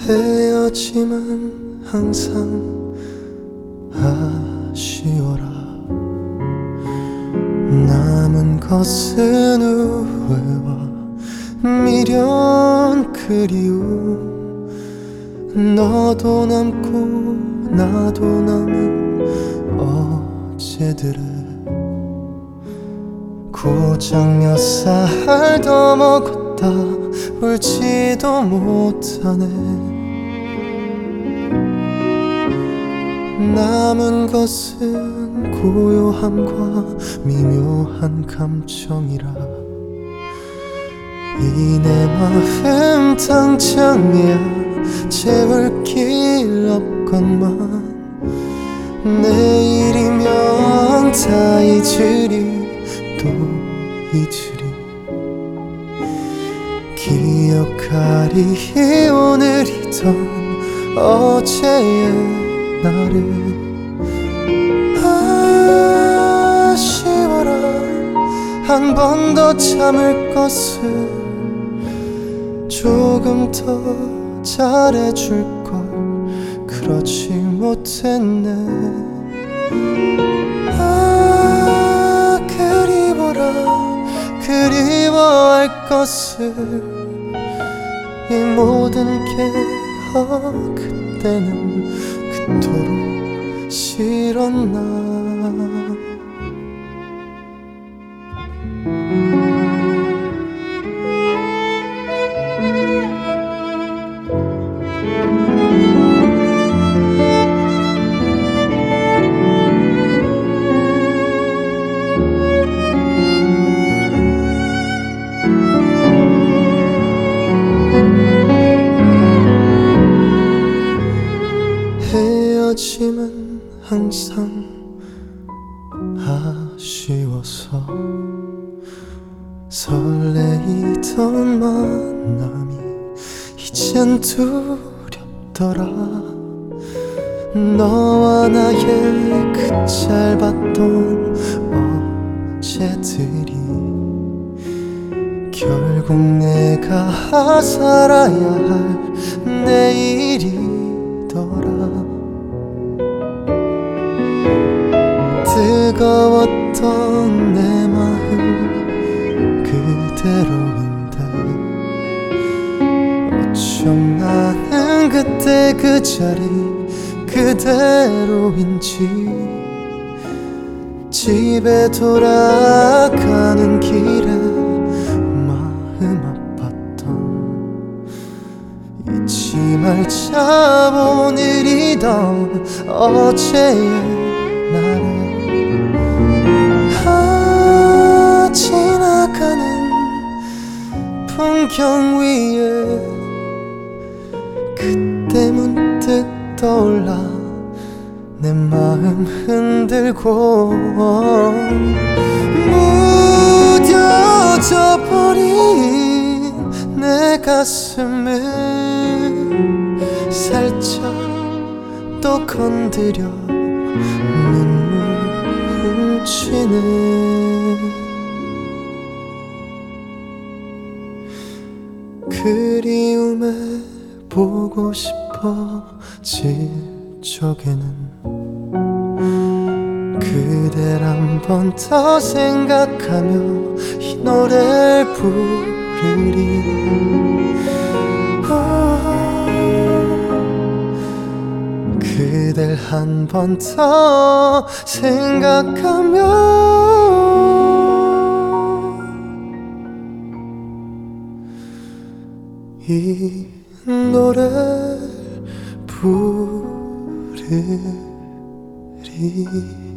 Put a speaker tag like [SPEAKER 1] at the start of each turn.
[SPEAKER 1] 헤어짐은 항상 아쉬워라. 남은 것은 후회와 미련 그리움. 너도 남고 나도 남은 어제들의 고작 몇 살 더 먹었다 울지도 못하네. 남은 것은 고요함과 미묘한 감정이라. 이 내 마음 당장이야 채울 길 없건만. 내일이면 다 잊으리 또 잊으리. 기억하리 오늘이던 어제의 나를. 아쉬워라. 한 번 더 참을 것을 조금 더 잘해줄걸 그러지 못했네. 그리워라. 그리워할 것을 이 모든 게 그때는 그토록 싫었나. 헤어짐은 항상 아쉬워서 설레이던 만남이 이젠 두렵더라. 너와 나의 그 짧았던 어제들이 결국 내가 살아야 할 내일이더라. 뜨거웠던 내 마음 그대로인데 어쩜 나는 그때 그 자리 그대로인지. 집에 돌아가는 길에 마음 아팠던 잊지 말자 오늘이던 어제의 나를. 지나가는 풍경 위에 그때 문득 떠올라 내 마음 흔들고 무뎌져 버린 내 가슴을 살짝 또 건드려 눈물 훔치네. 그리움에 보고 싶어질 적에는 그댈 한 번 더 생각하며 이 노래를 부르리. 그댈 한 번 더 생각하며 이 노래 부르리.